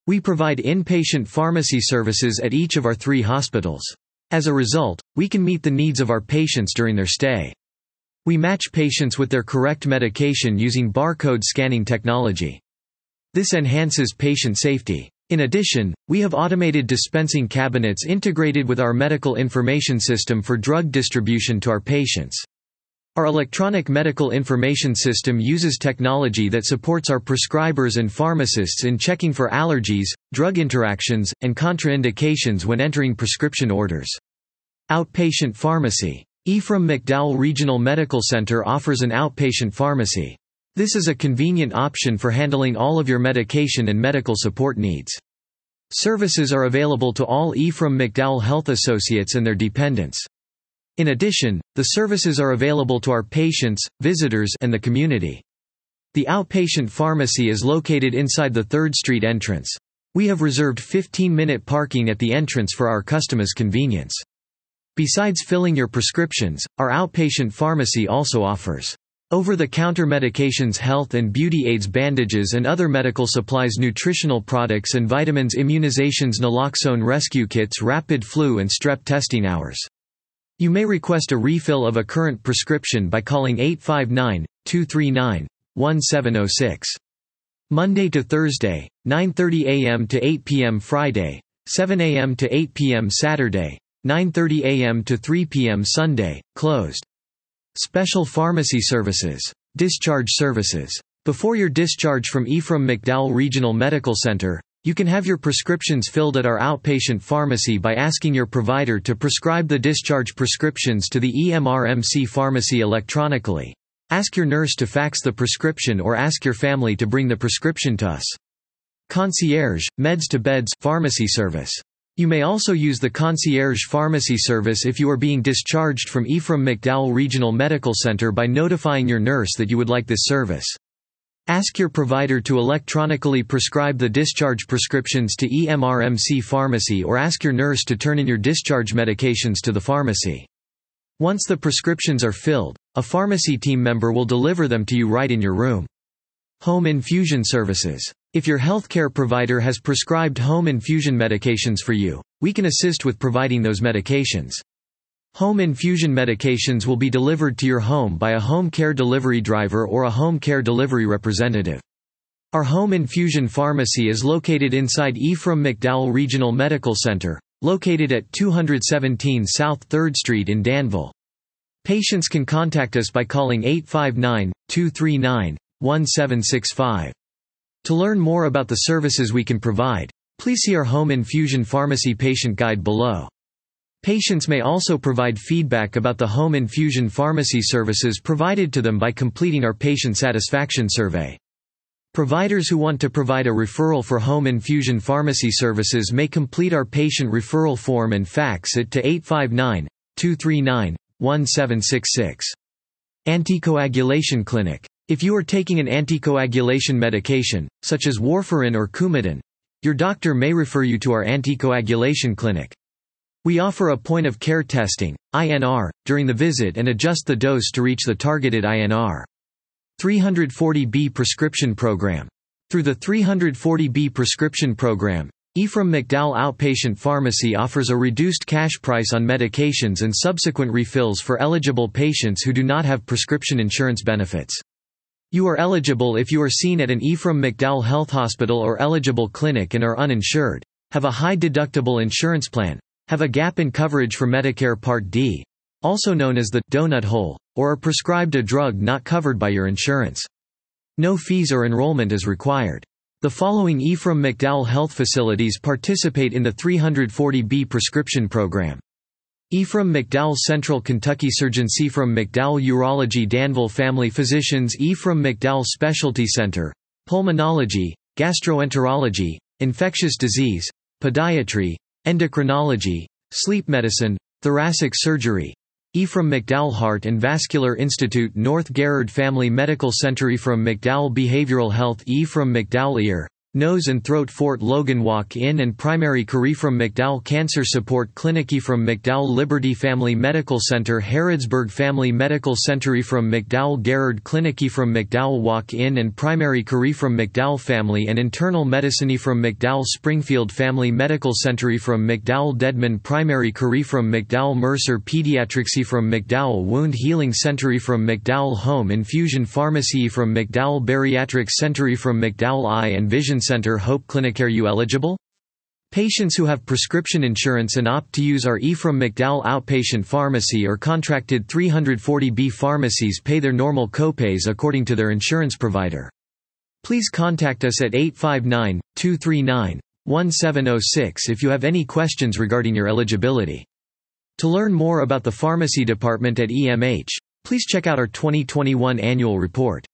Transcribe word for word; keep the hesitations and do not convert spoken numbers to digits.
We provide inpatient pharmacy services at each of our three hospitals. As a result, we can meet the needs of our patients during their stay. We match patients with their correct medication using barcode scanning technology. This enhances patient safety. In addition, we have automated dispensing cabinets integrated with our medical information system for drug distribution to our patients. Our electronic medical information system uses technology that supports our prescribers and pharmacists in checking for allergies, drug interactions, and contraindications when entering prescription orders. Outpatient pharmacy. Ephraim McDowell Regional Medical Center offers an outpatient pharmacy. This is a convenient option for handling all of your medication and medical support needs. Services are available to all Ephraim McDowell Health Associates and their dependents. In addition, the services are available to our patients, visitors, and the community. The outpatient pharmacy is located inside the third Street entrance. We have reserved fifteen-minute parking at the entrance for our customers' convenience. Besides filling your prescriptions, our outpatient pharmacy also offers over-the-counter medications, health and beauty aids, bandages and other medical supplies, nutritional products and vitamins, immunizations, naloxone rescue kits, rapid flu and strep testing hours. You may request a refill of a current prescription by calling eight five nine, two three nine, one seven zero six. Monday to Thursday, nine thirty a m to eight p m Friday, seven a m to eight p m Saturday, nine thirty a m to three p m Sunday, closed. Special pharmacy services. Discharge services. Before your discharge from Ephraim McDowell Regional Medical Center, you can have your prescriptions filled at our outpatient pharmacy by asking your provider to prescribe the discharge prescriptions to the E M R M C pharmacy electronically. Ask your nurse to fax the prescription or ask your family to bring the prescription to us. Concierge, Meds to Beds pharmacy service. You may also use the concierge pharmacy service if you are being discharged from Ephraim McDowell Regional Medical Center by notifying your nurse that you would like this service. Ask your provider to electronically prescribe the discharge prescriptions to E M R M C pharmacy or ask your nurse to turn in your discharge medications to the pharmacy. Once the prescriptions are filled, a pharmacy team member will deliver them to you right in your room. Home infusion services. If your healthcare provider has prescribed home infusion medications for you, we can assist with providing those medications. Home infusion medications will be delivered to your home by a home care delivery driver or a home care delivery representative. Our home infusion pharmacy is located inside Ephraim McDowell Regional Medical Center, located at two seventeen South third Street in Danville. Patients can contact us by calling eight five nine, two three nine, one seven six five. To learn more about the services we can provide, please see our Home Infusion Pharmacy Patient Guide below. Patients may also provide feedback about the home infusion pharmacy services provided to them by completing our patient satisfaction survey. Providers who want to provide a referral for home infusion pharmacy services may complete our patient referral form and fax it to eight five nine, two three nine, one seven six six. Anticoagulation Clinic. If you are taking an anticoagulation medication, such as warfarin or Coumadin, your doctor may refer you to our anticoagulation clinic. We offer a point-of-care testing, I N R, during the visit and adjust the dose to reach the targeted I N R. three forty B Prescription Program. Through the three forty B Prescription Program, Ephraim McDowell Outpatient Pharmacy offers a reduced cash price on medications and subsequent refills for eligible patients who do not have prescription insurance benefits. You are eligible if you are seen at an Ephraim McDowell Health Hospital or eligible clinic and are uninsured, have a high deductible insurance plan, have a gap in coverage for Medicare Part D, also known as the donut hole, or are prescribed a drug not covered by your insurance. No fees or enrollment is required. The following Ephraim McDowell Health facilities participate in the three forty B prescription program. Ephraim McDowell Central Kentucky Surgeons, Ephraim McDowell Urology, Danville Family Physicians, Ephraim McDowell Specialty Center, Pulmonology, Gastroenterology, Infectious Disease, Podiatry, Endocrinology, Sleep Medicine, Thoracic Surgery, Ephraim McDowell Heart and Vascular Institute, North Garrard Family Medical Center, Ephraim McDowell Behavioral Health, Ephraim McDowell Ear, Nose and Throat Fort Logan Walk-in and Primary Care from McDowell Cancer Support Clinic from McDowell Liberty Family Medical Center Harrodsburg Family Medical Center from McDowell Gerrard Clinic from McDowell Walk-in and Primary Care from McDowell Family and Internal Medicine from McDowell Springfield Family Medical Center from McDowell Dedman Primary Care from McDowell Mercer Pediatrics from McDowell Wound Healing Center from McDowell Home Infusion Pharmacy from McDowell Bariatric Center from McDowell Eye and Vision Center Hope Clinic. Are you eligible? Patients who have prescription insurance and opt to use our Ephraim McDowell Outpatient Pharmacy or contracted three forty B pharmacies pay their normal copays according to their insurance provider. Please contact us at eight five nine, two three nine, one seven zero six if you have any questions regarding your eligibility. To learn more about the pharmacy department at E M H, please check out our twenty twenty-one annual report.